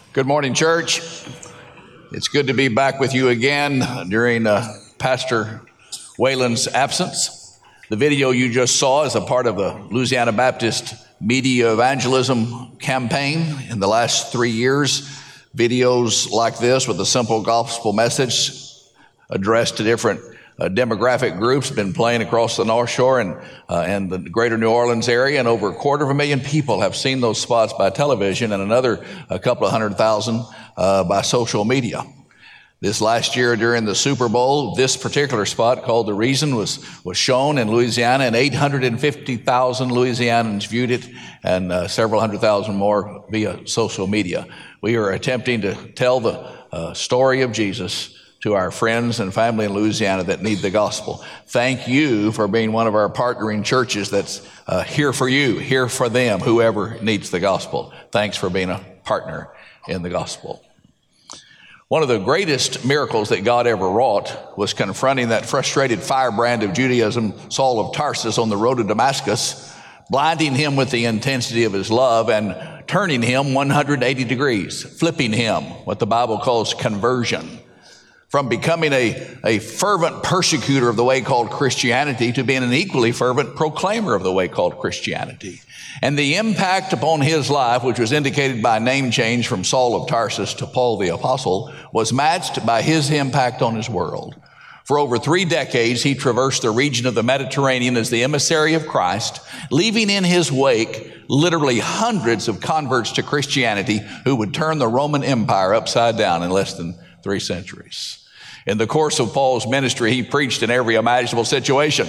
Good morning, church. It's good to be back with you again during Pastor Whalen's absence. The video you just saw is a part of the Louisiana Baptist Media Evangelism campaign in the last 3 years. Videos like this with a simple gospel message addressed to different demographic groups have been playing across the North Shore and the greater New Orleans area, and over 250,000 people have seen those spots by television, and another a couple of 100,000 by social media. This last year during the Super Bowl, this particular spot called The Reason was shown in Louisiana, and 850,000 Louisianans viewed it, and several 100,000 more via social media. We are attempting to tell the story of Jesus to our friends and family in Louisiana that need the gospel. Thank you for being one of our partnering churches that's here for you, here for them, whoever needs the gospel. Thanks for being a partner in the gospel. One of the greatest miracles that God ever wrought was confronting that frustrated firebrand of Judaism, Saul of Tarsus, on the road to Damascus, blinding him with the intensity of his love and turning him 180 degrees, flipping him, what the Bible calls conversion. From becoming a fervent persecutor of the way called Christianity to being an equally fervent proclaimer of the way called Christianity. And the impact upon his life, which was indicated by a name change from Saul of Tarsus to Paul the Apostle, was matched by his impact on his world. For over 3 decades, he traversed the region of the Mediterranean as the emissary of Christ, leaving in his wake literally hundreds of converts to Christianity who would turn the Roman Empire upside down in less than 3 centuries. In the course of Paul's ministry, he preached in every imaginable situation.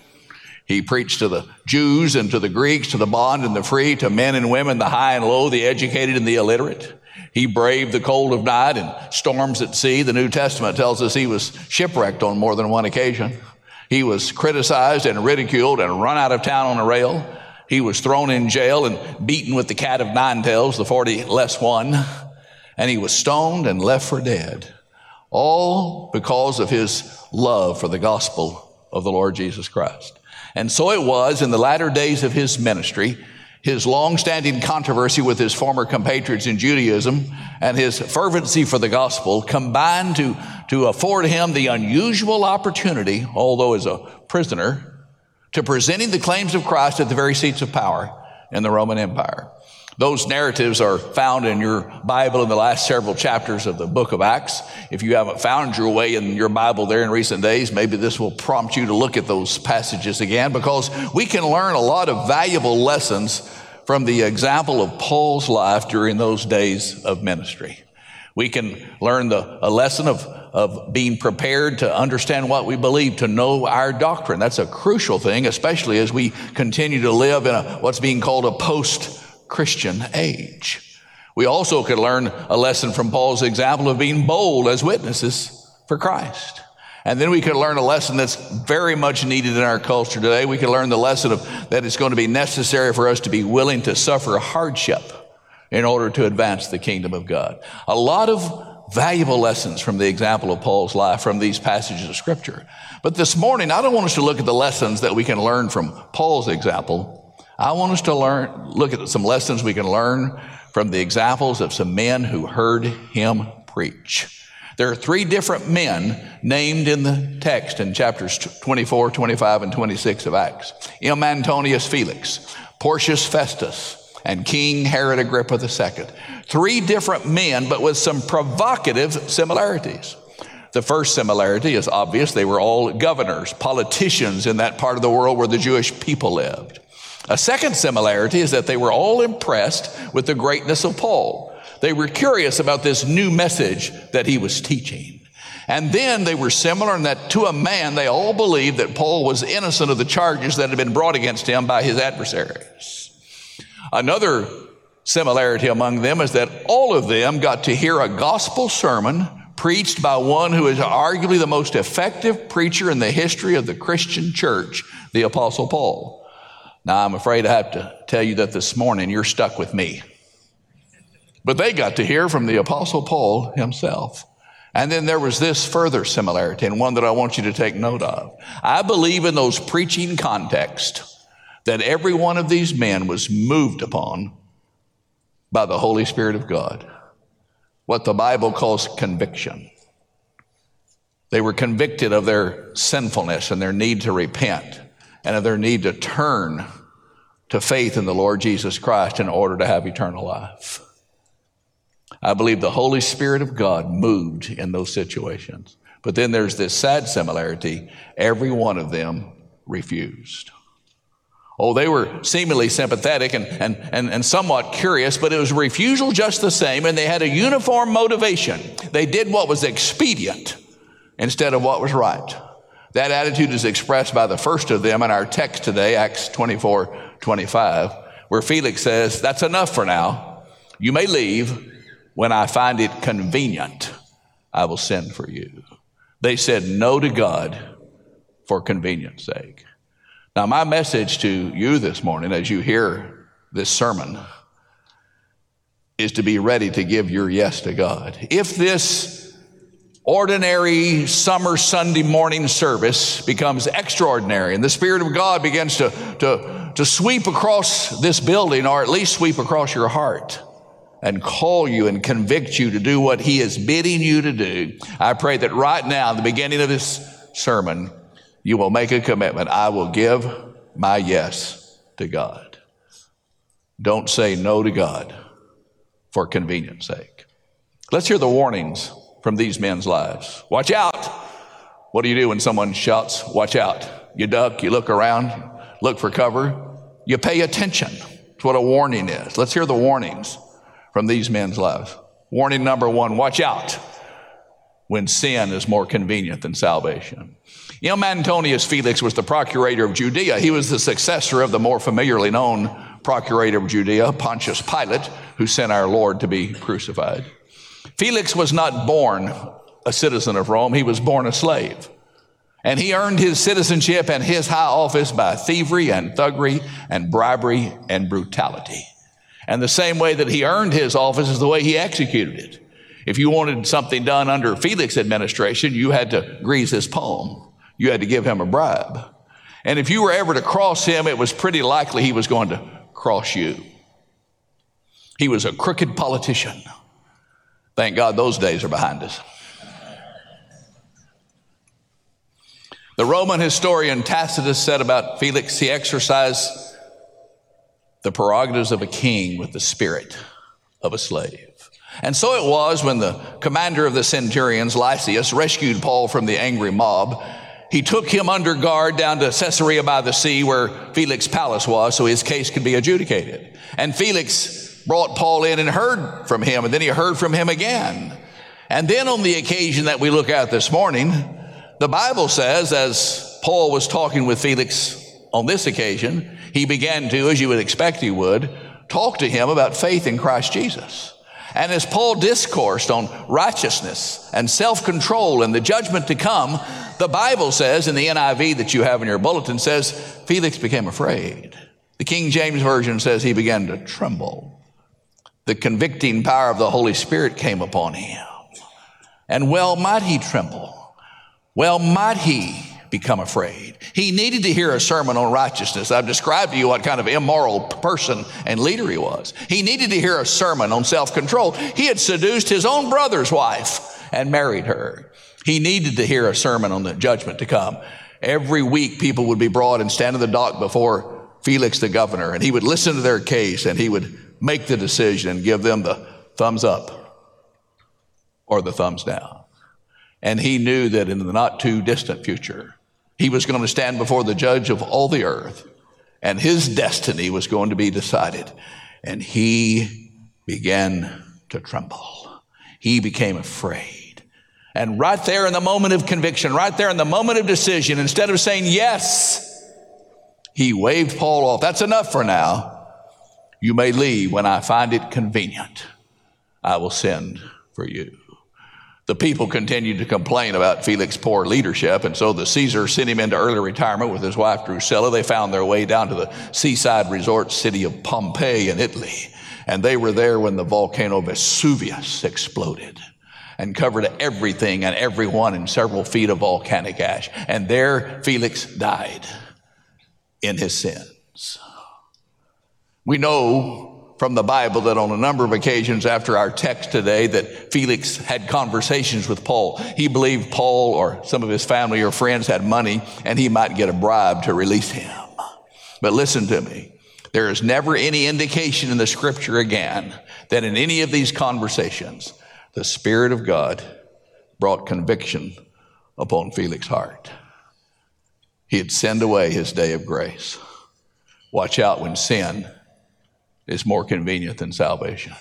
He preached to the Jews and to the Greeks, to the bond and the free, to men and women, the high and low, the educated and the illiterate. He braved the cold of night and storms at sea. The New Testament tells us he was shipwrecked on more than one occasion. He was criticized and ridiculed and run out of town on a rail. He was thrown in jail and beaten with the cat of nine tails, the 40 less one. And he was stoned and left for dead. All because of his love for the gospel of the Lord Jesus Christ. And so it was in the latter days of his ministry, his long-standing controversy with his former compatriots in Judaism and his fervency for the gospel combined to afford him the unusual opportunity, although as a prisoner, to presenting the claims of Christ at the very seats of power in the Roman Empire. Those narratives are found in your Bible in the last several chapters of the book of Acts. If you haven't found your way in your Bible there in recent days, maybe this will prompt you to look at those passages again, because we can learn a lot of valuable lessons from the example of Paul's life during those days of ministry. We can learn a lesson of being prepared to understand what we believe, to know our doctrine. That's a crucial thing, especially as we continue to live in what's being called a post-Christian age. We also could learn a lesson from Paul's example of being bold as witnesses for Christ. And then we could learn a lesson that's very much needed in our culture today. We could learn the lesson that it's going to be necessary for us to be willing to suffer hardship in order to advance the kingdom of God. A lot of valuable lessons from the example of Paul's life from these passages of Scripture. But this morning, I don't want us to look at the lessons that we can learn from Paul's example. I want us to look at some lessons we can learn from the examples of some men who heard him preach. There are 3 different men named in the text in chapters 24, 25, and 26 of Acts. M. Antonius Felix, Porcius Festus, and King Herod Agrippa II. 3 different men, but with some provocative similarities. The first similarity is obvious. They were all governors, politicians in that part of the world where the Jewish people lived. A second similarity is that they were all impressed with the greatness of Paul. They were curious about this new message that he was teaching. And then they were similar in that to a man, they all believed that Paul was innocent of the charges that had been brought against him by his adversaries. Another similarity among them is that all of them got to hear a gospel sermon preached by one who is arguably the most effective preacher in the history of the Christian church, the Apostle Paul. Now, I'm afraid I have to tell you that this morning you're stuck with me. But they got to hear from the Apostle Paul himself. And then there was this further similarity, and one that I want you to take note of. I believe in those preaching contexts that every one of these men was moved upon by the Holy Spirit of God. what the Bible calls conviction. They were convicted of their sinfulness and their need to repent and of their need to turn to faith in the Lord Jesus Christ in order to have eternal life. I believe the Holy Spirit of God moved in those situations. But then there's this sad similarity. Every one of them refused. Oh, they were seemingly sympathetic and somewhat curious, but it was refusal just the same, and they had a uniform motivation. They did what was expedient instead of what was right. That attitude is expressed by the first of them in our text today, Acts 24:25, where Felix says, "That's enough for now. You may leave. When I find it convenient, I will send for you." They said no to God for convenience sake. Now, my message to you this morning as you hear this sermon is to be ready to give your yes to God. If this ordinary summer Sunday morning service becomes extraordinary and the Spirit of God begins to sweep across this building, or at least sweep across your heart and call you and convict you to do what He is bidding you to do, I pray that right now, in the beginning of this sermon, you will make a commitment. I will give my yes to God. Don't say no to God for convenience sake. Let's hear the warnings from these men's lives. Watch out. What do you do when someone shouts, "Watch out"? You duck, you look around, look for cover. You pay attention. That's what a warning is. Let's hear the warnings from these men's lives. Warning number one, watch out when sin is more convenient than salvation. Antonius Felix was the procurator of Judea. He was the successor of the more familiarly known procurator of Judea, Pontius Pilate, who sent our Lord to be crucified. Felix was not born a citizen of Rome. He was born a slave. And he earned his citizenship and his high office by thievery and thuggery and bribery and brutality. And the same way that he earned his office is the way he executed it. If you wanted something done under Felix's administration, you had to grease his palm. You had to give him a bribe. And if you were ever to cross him, it was pretty likely he was going to cross you. He was a crooked politician. Thank God those days are behind us. The Roman historian Tacitus said about Felix, he exercised the prerogatives of a king with the spirit of a slave. And so it was when the commander of the centurions, Lysias, rescued Paul from the angry mob. He took him under guard down to Caesarea by the sea, where Felix's palace was, so his case could be adjudicated. And Felix brought Paul in and heard from him, and then he heard from him again. And then on the occasion that we look at this morning, the Bible says, as Paul was talking with Felix on this occasion, he began to, as you would expect he would, talk to him about faith in Christ Jesus. And as Paul discoursed on righteousness and self-control and the judgment to come, the Bible says, in the NIV that you have in your bulletin, says, Felix became afraid. The King James Version says he began to tremble. The convicting power of the Holy Spirit came upon him. And well might he tremble. Well might he become afraid. He needed to hear a sermon on righteousness. I've described to you what kind of immoral person and leader he was. He needed to hear a sermon on self-control. He had seduced his own brother's wife and married her. He needed to hear a sermon on the judgment to come. Every week people would be brought and stand in the dock before Felix the governor, and he would listen to their case, and he would make the decision and give them the thumbs up or the thumbs down. And he knew that in the not too distant future, he was going to stand before the judge of all the earth, and his destiny was going to be decided. And he began to tremble. He became afraid. And right there in the moment of conviction, right there in the moment of decision, instead of saying yes, he waved Paul off. That's enough for now. You may leave. When I find it convenient, I will send for you. The people continued to complain about Felix's poor leadership, and so the Caesar sent him into early retirement with his wife Drusilla. They found their way down to the seaside resort city of Pompeii in Italy, and they were there when the volcano Vesuvius exploded and covered everything and everyone in several feet of volcanic ash. And there Felix died in his sins. We know from the Bible that on a number of occasions after our text today that Felix had conversations with Paul. He believed Paul or some of his family or friends had money and he might get a bribe to release him. But listen to me. There is never any indication in the scripture again that in any of these conversations, the Spirit of God brought conviction upon Felix's heart. He had sinned away his day of grace. Watch out when sin is more convenient than salvation.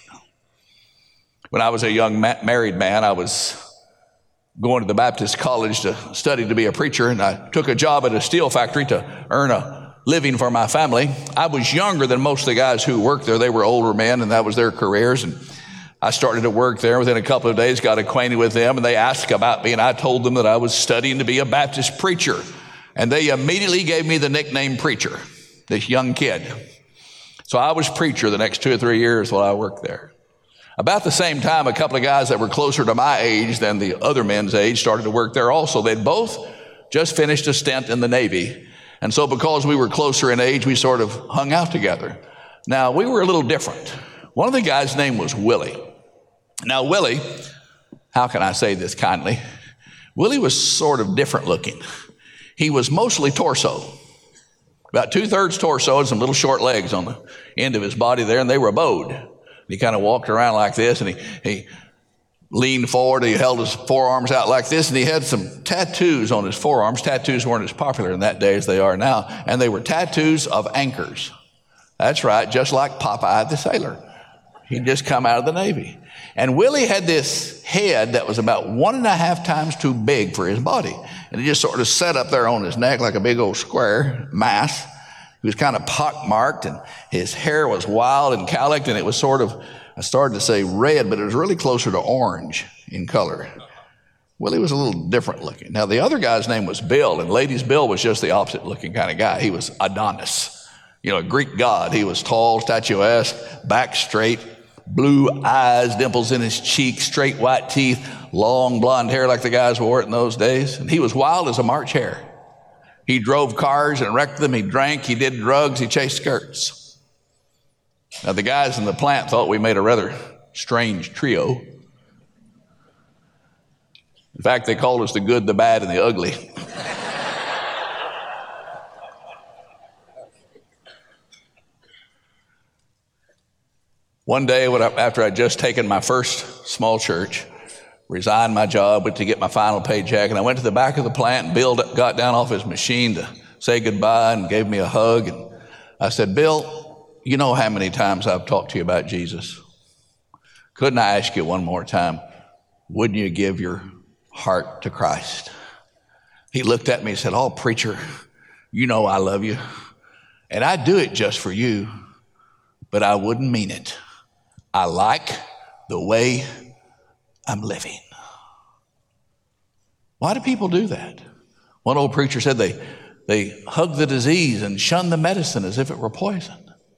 When I was a young married man, I was going to the Baptist college to study to be a preacher, and I took a job at a steel factory to earn a living for my family. I was younger than most of the guys who worked there. They were older men, and that was their careers. And I started to work there. Within a couple of days, got acquainted with them, and they asked about me, and I told them that I was studying to be a Baptist preacher. And they immediately gave me the nickname Preacher, this young kid. So I was preacher the next 2 or 3 years while I worked there. About the same time, a couple of guys that were closer to my age than the other men's age started to work there also. They'd both just finished a stint in the Navy. And so because we were closer in age, we sort of hung out together. Now, we were a little different. One of the guys' name was Willie. Now, Willie, how can I say this kindly? Willie was sort of different looking. He was mostly torso, about 2/3 torso and some little short legs on the end of his body there, and they were bowed. He kind of walked around like this, and he leaned forward, he held his forearms out like this, and he had some tattoos on his forearms. Tattoos weren't as popular in that day as they are now, and they were tattoos of anchors. That's right, just like Popeye the Sailor. He'd just come out of the Navy. And Willie had this head that was about 1.5 times too big for his body. And it just sort of sat up there on his neck like a big old square mass. He was kind of pockmarked, and his hair was wild and cowlicked, and it was sort of, I started to say red, but it was really closer to orange in color. Willie was a little different looking. Now, the other guy's name was Bill, and ladies, Bill was just the opposite looking kind of guy. He was Adonis, a Greek god. He was tall, statuesque, back straight, blue eyes, dimples in his cheeks, straight white teeth, long blonde hair like the guys wore it in those days. And he was wild as a March hare. He drove cars and wrecked them. He drank, he did drugs, he chased skirts. Now, the guys in the plant thought we made a rather strange trio. In fact, they called us the good, the bad, and the ugly. One day, after I'd just taken my first small church, resigned my job to get my final paycheck, and I went to the back of the plant, and Bill got down off his machine to say goodbye and gave me a hug. And I said, Bill, you know how many times I've talked to you about Jesus. Couldn't I ask you one more time, wouldn't you give your heart to Christ? He looked at me and said, oh, preacher, you know I love you. And I'd do it just for you, but I wouldn't mean it. I like the way I'm living. Why do people do that? One old preacher said they hug the disease and shun the medicine as if it were poison.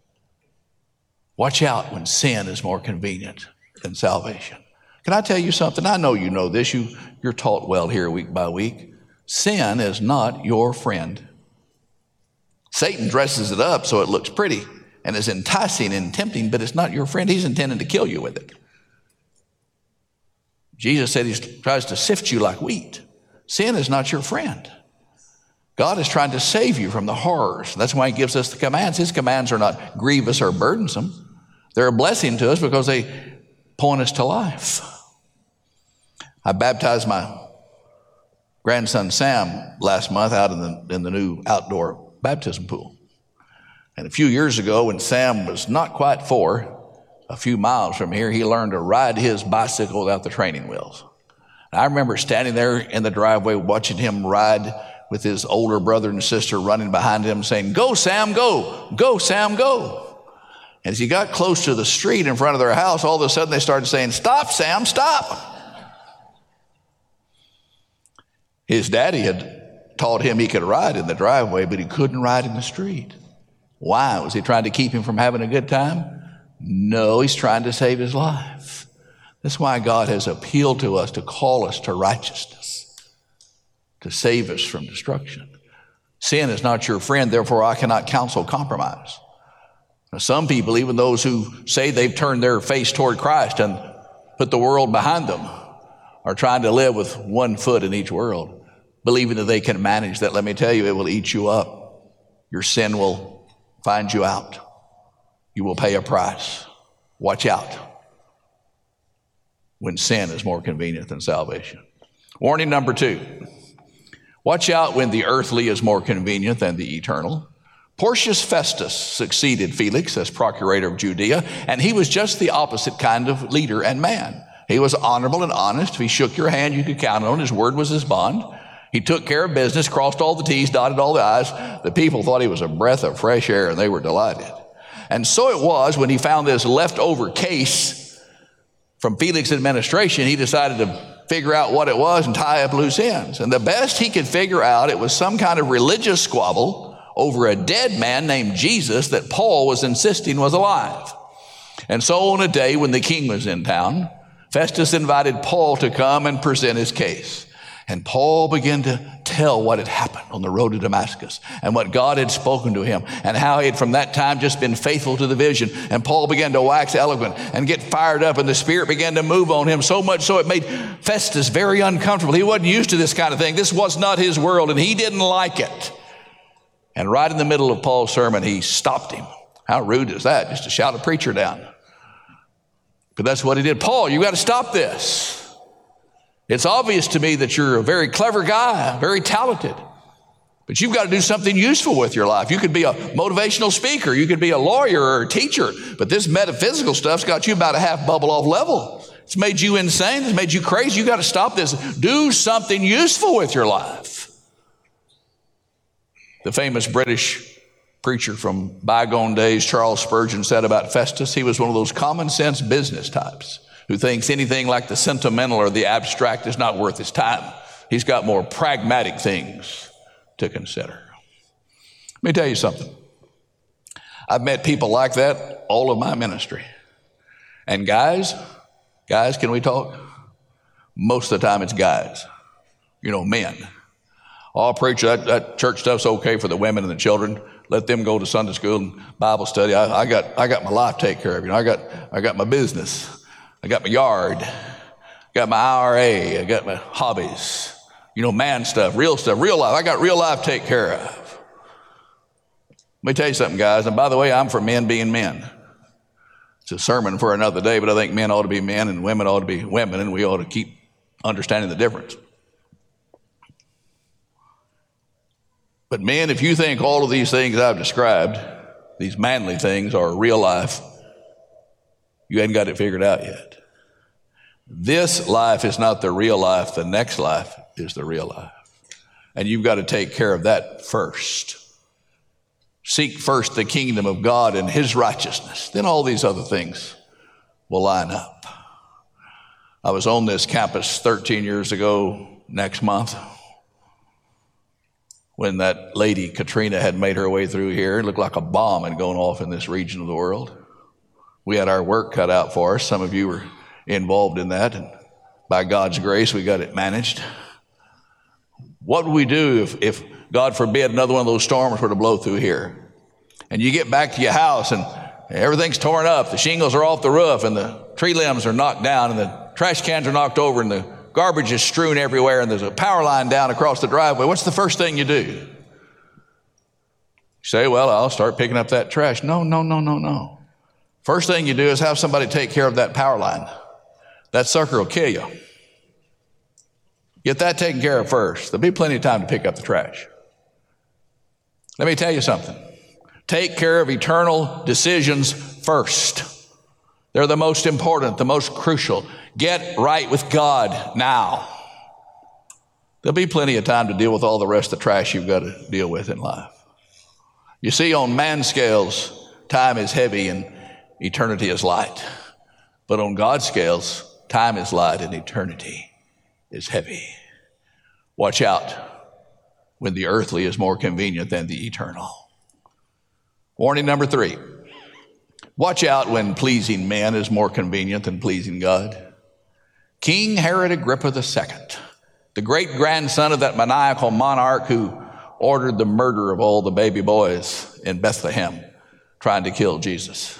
Watch out when sin is more convenient than salvation. Can I tell you something? I know you know this. You're taught well here week by week. Sin is not your friend. Satan dresses it up so it looks pretty and is enticing and tempting, but it's not your friend. He's intending to kill you with it. Jesus said he tries to sift you like wheat. Sin is not your friend. God is trying to save you from the horrors. That's why he gives us the commands. His commands are not grievous or burdensome. They're a blessing to us because they point us to life. I baptized my grandson Sam last month out in the new outdoor baptism pool. And a few years ago, when Sam was not quite 4, a few miles from here, he learned to ride his bicycle without the training wheels. And I remember standing there in the driveway watching him ride with his older brother and sister running behind him saying, go, Sam, go. Go, Sam, go. As he got close to the street in front of their house, all of a sudden they started saying, stop, Sam, stop. His daddy had taught him he could ride in the driveway, but he couldn't ride in the street. Why? Was he trying to keep him from having a good time? No, he's trying to save his life. That's why God has appealed to us to call us to righteousness, to save us from destruction. Sin is not your friend, therefore I cannot counsel compromise. Now, some people, even those who say they've turned their face toward Christ and put the world behind them, are trying to live with one foot in each world, believing that they can manage that. Let me tell you, it will eat you up. Your sin will find you out. You will pay a price. Watch out when sin is more convenient than salvation. Warning number 2. Watch out when the earthly is more convenient than the eternal. Porcius Festus succeeded Felix as procurator of Judea, and he was just the opposite kind of leader and man. He was honorable and honest. If he shook your hand, you could count on. His word was his bond. He took care of business, crossed all the T's, dotted all the I's. The people thought he was a breath of fresh air, and they were delighted. And so it was when he found this leftover case from Felix's administration, he decided to figure out what it was and tie up loose ends. And the best he could figure out, it was some kind of religious squabble over a dead man named Jesus that Paul was insisting was alive. And so on a day when the king was in town, Festus invited Paul to come and present his case. And Paul began to tell what had happened on the road to Damascus and what God had spoken to him and how he had from that time just been faithful to the vision. And Paul began to wax eloquent and get fired up, and the Spirit began to move on him so much so it made Festus very uncomfortable. He wasn't used to this kind of thing. This was not his world, and he didn't like it. And right in the middle of Paul's sermon, he stopped him. How rude is that, just to shout a preacher down? But that's what he did. Paul, you got to stop this. It's obvious to me that you're a very clever guy, very talented, but you've got to do something useful with your life. You could be a motivational speaker. You could be a lawyer or a teacher, but this metaphysical stuff's got you about a half bubble off level. It's made you insane. It's made you crazy. You got to stop this. Do something useful with your life. The famous British preacher from bygone days, Charles Spurgeon, said about Festus, he was one of those common sense business types who thinks anything like the sentimental or the abstract is not worth his time. He's got more pragmatic things to consider. Let me tell you something. I've met people like that all of my ministry. And guys, can we talk? Most of the time it's guys, men. Oh, preacher, that church stuff's okay for the women and the children. Let them go to Sunday school and Bible study. I got my life taken care of. I got my business. I got my yard, got my IRA, I got my hobbies, man stuff, real life. I got real life to take care of. Let me tell you something, guys. And by the way, I'm for men being men. It's a sermon for another day, but I think men ought to be men and women ought to be women, and we ought to keep understanding the difference. But men, if you think all of these things I've described, these manly things, are real life, you hadn't got it figured out yet. This life is not the real life. The next life is the real life. And you've got to take care of that first. Seek first the kingdom of God and his righteousness. Then all these other things will line up. I was on this campus 13 years ago next month when that lady Katrina had made her way through here. It looked like a bomb had gone off in this region of the world. We had our work cut out for us. Some of you were involved in that, and by God's grace, we got it managed. What would we do if God forbid, another one of those storms were to blow through here? And you get back to your house, and everything's torn up. The shingles are off the roof, and the tree limbs are knocked down, and the trash cans are knocked over, and the garbage is strewn everywhere, and there's a power line down across the driveway. What's the first thing you do? You say, well, I'll start picking up that trash. No. First thing you do is have somebody take care of that power line. That sucker will kill you. Get that taken care of first. There'll be plenty of time to pick up the trash. Let me tell you something. Take care of eternal decisions first. They're the most important, the most crucial. Get right with God now. There'll be plenty of time to deal with all the rest of the trash you've got to deal with in life. You see, on man scales, time is heavy and eternity is light. But on God's scales, time is light and eternity is heavy. Watch out when the earthly is more convenient than the eternal. Warning number 3. Watch out when pleasing men is more convenient than pleasing God. King Herod Agrippa II, the great-grandson of that maniacal monarch who ordered the murder of all the baby boys in Bethlehem, trying to kill Jesus.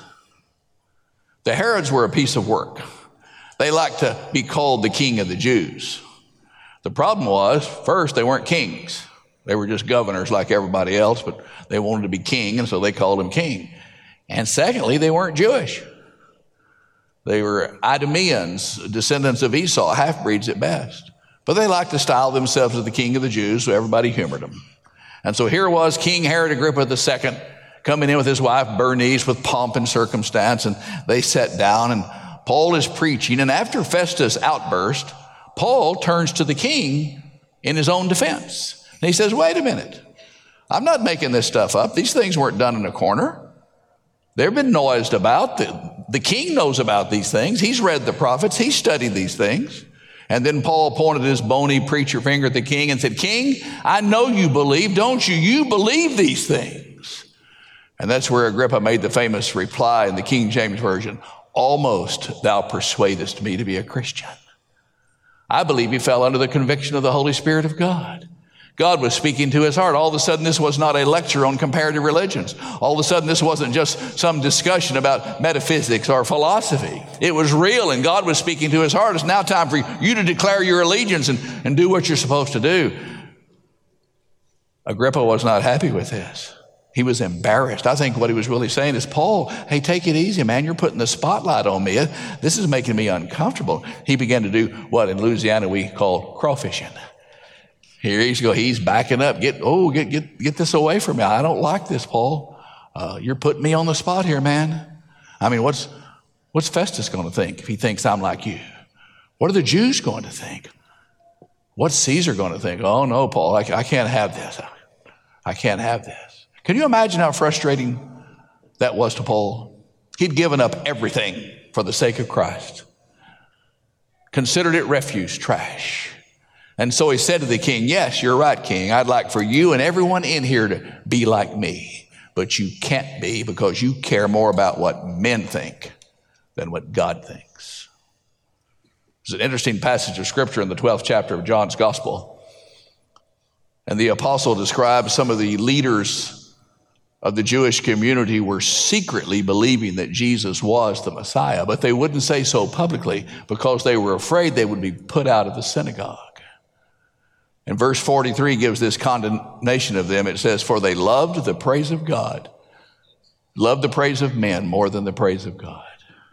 The Herods were a piece of work. They liked to be called the king of the Jews. The problem was, first, they weren't kings. They were just governors like everybody else, but they wanted to be king, and so they called him king. And secondly, they weren't Jewish. They were Idumeans, descendants of Esau, half-breeds at best. But they liked to style themselves as the king of the Jews, so everybody humored them. And so here was King Herod Agrippa II coming in with his wife Bernice with pomp and circumstance, and they sat down, and Paul is preaching. And after Festus' outburst, Paul turns to the king in his own defense. And he says, wait a minute. I'm not making this stuff up. These things weren't done in a corner. They've been noised about. The king knows about these things. He's read the prophets. He's studied these things. And then Paul pointed his bony preacher finger at the king and said, King, I know you believe, don't you? You believe these things. And that's where Agrippa made the famous reply in the King James Version, almost thou persuadest me to be a Christian. I believe he fell under the conviction of the Holy Spirit of God. God was speaking to his heart. All of a sudden, this was not a lecture on comparative religions. All of a sudden, this wasn't just some discussion about metaphysics or philosophy. It was real, and God was speaking to his heart. It's now time for you to declare your allegiance and do what you're supposed to do. Agrippa was not happy with this. He was embarrassed. I think what he was really saying is, Paul, hey, take it easy, man. You're putting the spotlight on me. This is making me uncomfortable. He began to do what in Louisiana we call crawfishing. Here he's backing up. Get this away from me. I don't like this, Paul. You're putting me on the spot here, man. I mean, what's Festus going to think if he thinks I'm like you? What are the Jews going to think? What's Caesar going to think? Oh, no, Paul, I can't have this. I can't have this. Can you imagine how frustrating that was to Paul? He'd given up everything for the sake of Christ. Considered it refuse, trash. And so he said to the king, yes, you're right, king. I'd like for you and everyone in here to be like me. But you can't be because you care more about what men think than what God thinks. There's an interesting passage of scripture in the 12th chapter of John's gospel. And the apostle describes some of the leaders of the Jewish community were secretly believing that Jesus was the Messiah, but they wouldn't say so publicly because they were afraid they would be put out of the synagogue. And verse 43 gives this condemnation of them. It says, for they loved the praise of God, loved the praise of men more than the praise of God.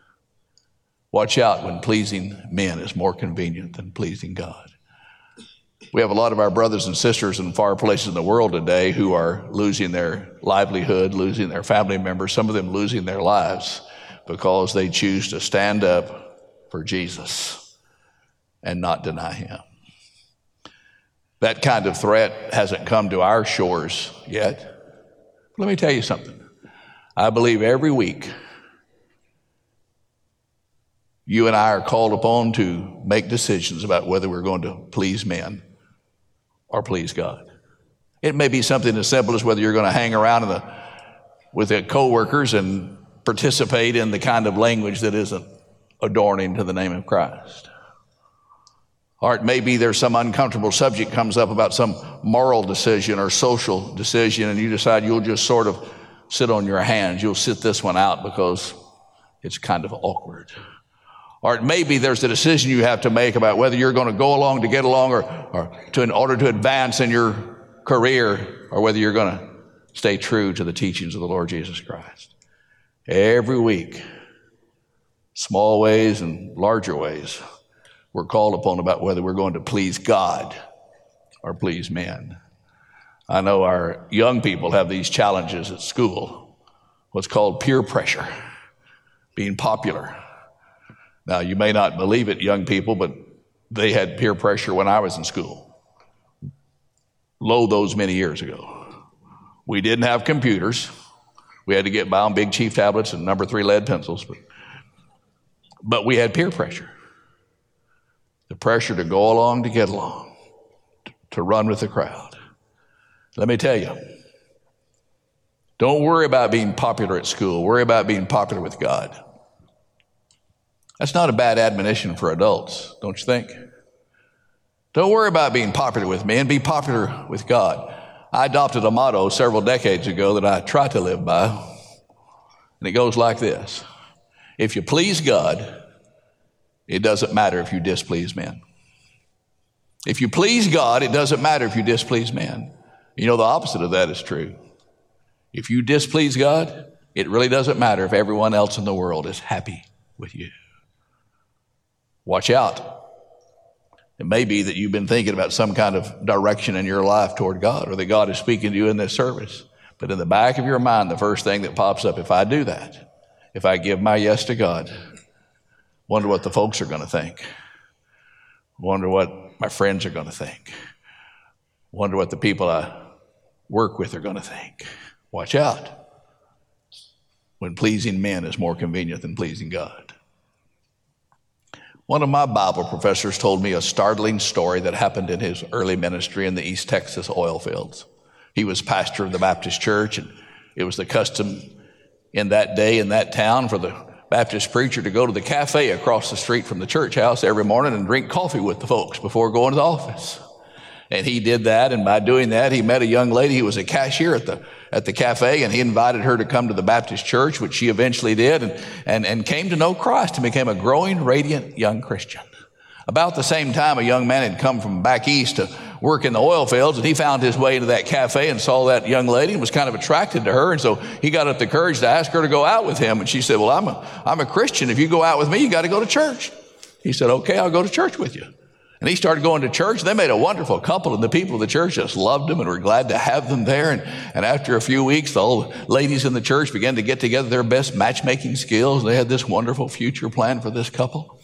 Watch out when pleasing men is more convenient than pleasing God. We have a lot of our brothers and sisters in far places in the world today who are losing their livelihood, losing their family members, some of them losing their lives because they choose to stand up for Jesus and not deny him. That kind of threat hasn't come to our shores yet. Let me tell you something. I believe every week you and I are called upon to make decisions about whether we're going to please men or please God. It may be something as simple as whether you're going to hang around with the co-workers and participate in the kind of language that isn't adorning to the name of Christ. Or it may be there's some uncomfortable subject comes up about some moral decision or social decision, and you decide you'll just sort of sit on your hands. You'll sit this one out because it's kind of awkward. Or it may be there's a decision you have to make about whether you're going to go along to get along or in order to advance in your career, or whether you're going to stay true to the teachings of the Lord Jesus Christ. Every week, small ways and larger ways, we're called upon about whether we're going to please God or please men. I know our young people have these challenges at school, what's called peer pressure, being popular. Now, you may not believe it, young people, but they had peer pressure when I was in school. Lo, those many years ago. We didn't have computers. We had to get by on big chief tablets and number 3 lead pencils. But we had peer pressure. The pressure to go along to get along, to run with the crowd. Let me tell you, don't worry about being popular at school. Worry about being popular with God. That's not a bad admonition for adults, don't you think? Don't worry about being popular with men. Be popular with God. I adopted a motto several decades ago that I try to live by. And it goes like this. If you please God, it doesn't matter if you displease men. If you please God, it doesn't matter if you displease men. You know, the opposite of that is true. If you displease God, it really doesn't matter if everyone else in the world is happy with you. Watch out. It may be that you've been thinking about some kind of direction in your life toward God, or that God is speaking to you in this service. But in the back of your mind, the first thing that pops up, if I do that, if I give my yes to God, wonder what the folks are going to think. Wonder what my friends are going to think. Wonder what the people I work with are going to think. Watch out when pleasing men is more convenient than pleasing God. One of my Bible professors told me a startling story that happened in his early ministry in the East Texas oil fields. He was pastor of the Baptist church, and it was the custom in that day, in that town, for the Baptist preacher to go to the cafe across the street from the church house every morning and drink coffee with the folks before going to the office. And he did that, and by doing that, he met a young lady who was a cashier at the cafe, and he invited her to come to the Baptist church, which she eventually did, and came to know Christ and became a growing, radiant young Christian. About the same time, a young man had come from back east to work in the oil fields, and he found his way to that cafe and saw that young lady and was kind of attracted to her, and so he got up the courage to ask her to go out with him, and she said, well, I'm a Christian. If you go out with me, you got to go to church. He said, okay, I'll go to church with you. And he started going to church. They made a wonderful couple, and the people of the church just loved them and were glad to have them there. And after a few weeks, the old ladies in the church began to get together their best matchmaking skills. They had this wonderful future plan for this couple.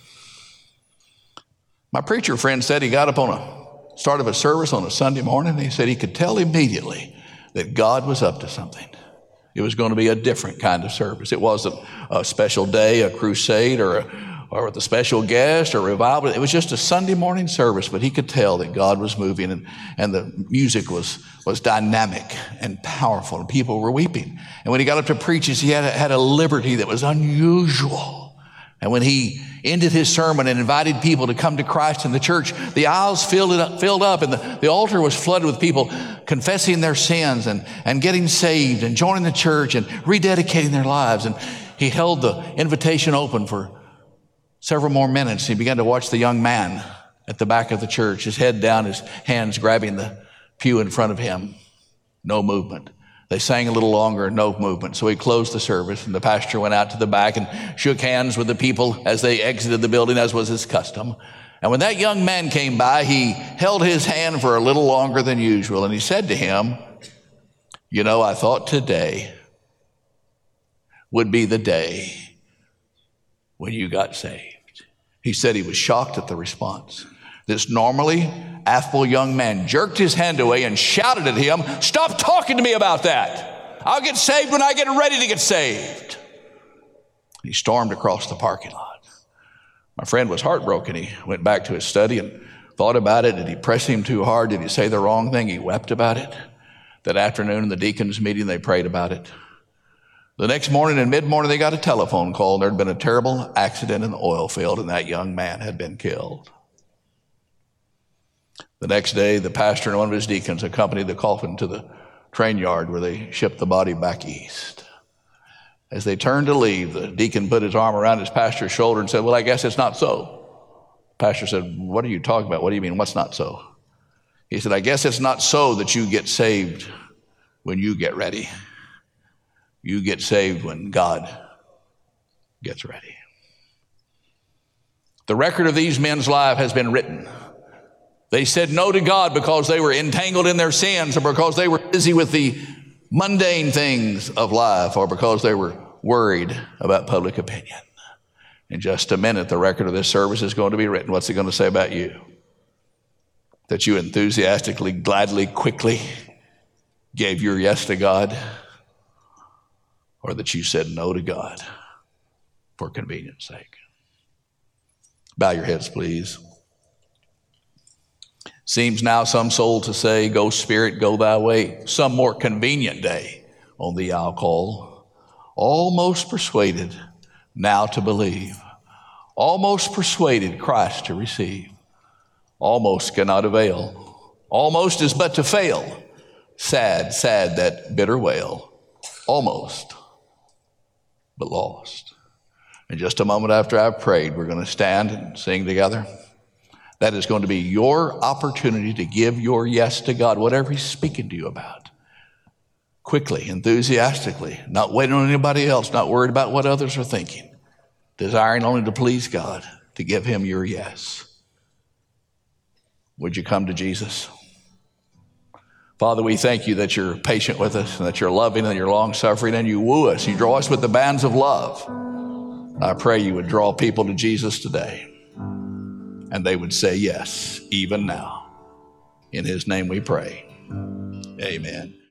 My preacher friend said he got up on a start of a service on a Sunday morning, and he said he could tell immediately that God was up to something. It was going to be a different kind of service. It wasn't a special day, a crusade, or with a special guest or revival. It was just a Sunday morning service, but he could tell that God was moving, and the music was dynamic and powerful, and people were weeping. And when he got up to preach, he had a liberty that was unusual. And when he ended his sermon and invited people to come to Christ in the church, the aisles filled up, and the altar was flooded with people confessing their sins and getting saved and joining the church and rededicating their lives. And he held the invitation open for several more minutes. He began to watch the young man at the back of the church, his head down, his hands grabbing the pew in front of him. No movement. They sang a little longer, no movement. So he closed the service, and the pastor went out to the back and shook hands with the people as they exited the building, as was his custom. And when that young man came by, he held his hand for a little longer than usual, and he said to him, you know, I thought today would be the day when you got saved. He said he was shocked at the response. This normally affable young man jerked his hand away and shouted at him, stop talking to me about that. I'll get saved when I get ready to get saved. He stormed across the parking lot. My friend was heartbroken. He went back to his study and thought about it. Did he press him too hard? Did he say the wrong thing? He wept about it. That afternoon in the deacons' meeting, they prayed about it. The next morning, in mid-morning, they got a telephone call. There had been a terrible accident in the oil field, and that young man had been killed. The next day, the pastor and one of his deacons accompanied the coffin to the train yard where they shipped the body back east. As they turned to leave, the deacon put his arm around his pastor's shoulder and said, well, I guess it's not so. The pastor said, what are you talking about? What do you mean, what's not so? He said, I guess it's not so that you get saved when you get ready. You get saved when God gets ready. The record of these men's life has been written. They said no to God because they were entangled in their sins, or because they were busy with the mundane things of life, or because they were worried about public opinion. In just a minute, the record of this service is going to be written. What's it going to say about you? That you enthusiastically, gladly, quickly gave your yes to God, or that you said no to God for convenience sake. Bow your heads, please. Seems now some soul to say, go Spirit, go thy way. Some more convenient day on thee I'll call. Almost persuaded now to believe. Almost persuaded Christ to receive. Almost cannot avail. Almost is but to fail. Sad, sad that bitter wail. Almost but lost. In just a moment after I've prayed, we're going to stand and sing together. That is going to be your opportunity to give your yes to God, whatever He's speaking to you about. Quickly, enthusiastically, not waiting on anybody else, not worried about what others are thinking, desiring only to please God, to give Him your yes. Would you come to Jesus? Father, we thank you that you're patient with us and that you're loving and you're long-suffering and you woo us. You draw us with the bands of love. I pray you would draw people to Jesus today and they would say yes, even now. In His name we pray. Amen.